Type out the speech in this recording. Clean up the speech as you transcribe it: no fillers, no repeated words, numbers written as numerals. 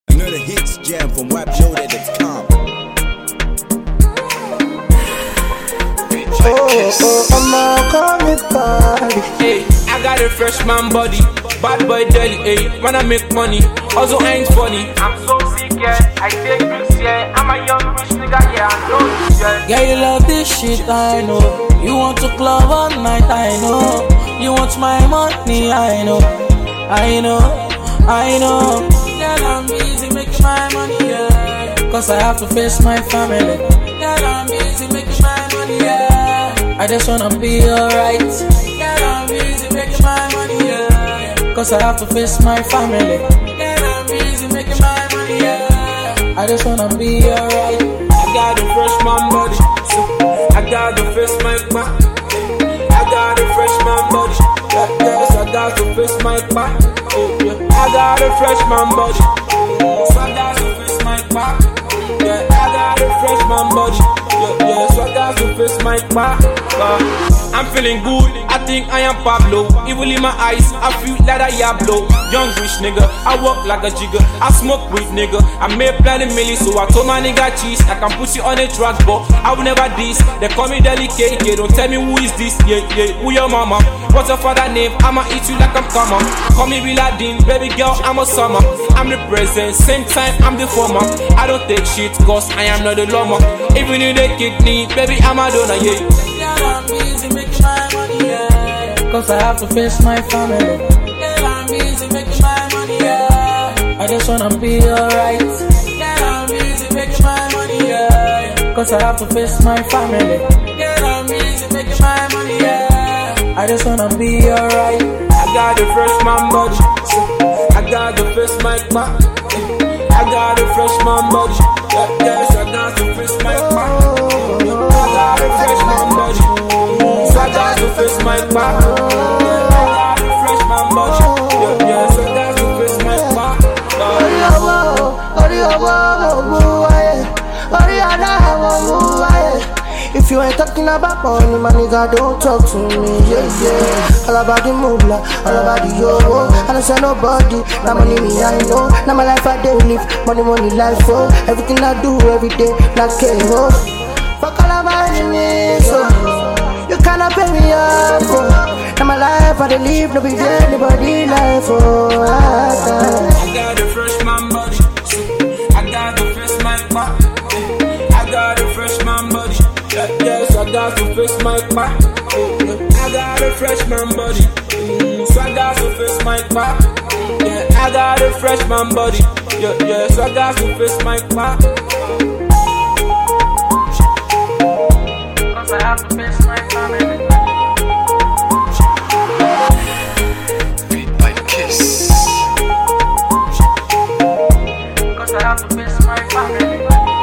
Another hits jam from WapJoda.com. I'm all coming party. Hey, I got a freshman body, bad boy jelly. Hey, when I make money, also ain't funny. I'm so sick, yeah. I take risks, yeah. I'm a young rich nigga, yeah. I know this, yeah. Yeah, you love this shit, I know. You want to club all night, I know. You want my money, I know. I know. Girl, I'm busy making my money, yeah. Cause I have to face my family. Girl, I'm busy making my money, yeah. I just wanna be alright. Girl, I'm busy making my money, yeah. Cause I have to face my family. Girl, I'm busy making my money, yeah. I just wanna be alright. I got a freshman body, so I got to face my back. I got a freshman body, yes, I got to face my back. Oh, yeah. I got a freshman body, so I got to face my back. Yeah, I got a freshman body, yeah, so I got to face my back. I'm feeling good, I think I am Pablo. Evil in my eyes, I feel like I Diablo. Young rich nigga, I walk like a jigger. I smoke weed nigga, I made plenty millies. So I told my nigga cheese, I can put you on a track, but I will never diss. They call me delicate, yeah, don't tell me who is this, yeah, who your mama? What's your father name? I'ma eat you like I'm Kama. Call me Biladin, baby girl, I'm a summer. I'm the present, same time I'm the former. I don't take shit, cause I am not the llama. Even if they kick me, baby, I'm a donor, yeah. Girl, I'm busy making my money, yeah. Cause I have to face my family. Girl, I'm busy making my money, yeah. I just wanna be alright. Girl, I'm busy making my money, yeah. Cause I have to face my family. Girl, I'm busy making my money, yeah. I just wanna be alright. I got a freshman body, so I got to face my back. I got a freshman body, yes, I got to face my back. I got a freshman body, so I got to face my back. I got a freshman body, yes, I got to face my back. If you ain't talking about money, my nigga, don't talk to me, yeah. All about the moolah, all about the yo. I don't say nobody, now money me, I know. Now my life I do live, money life, oh. Everything I do every day, like oh. Fuck all of my enemies, so you cannot pay me up, oh. Now my life I do live, no be anybody life, oh. I got a freshman body, so I got to face my back. I got a freshman body, yes, I got to face my back. I got a freshman body, so I got to face my back. Yeah, I got a freshman body, yes, I got to face my back. Cause I have to face my family. Beat by Kiss. Cause I have to face my family.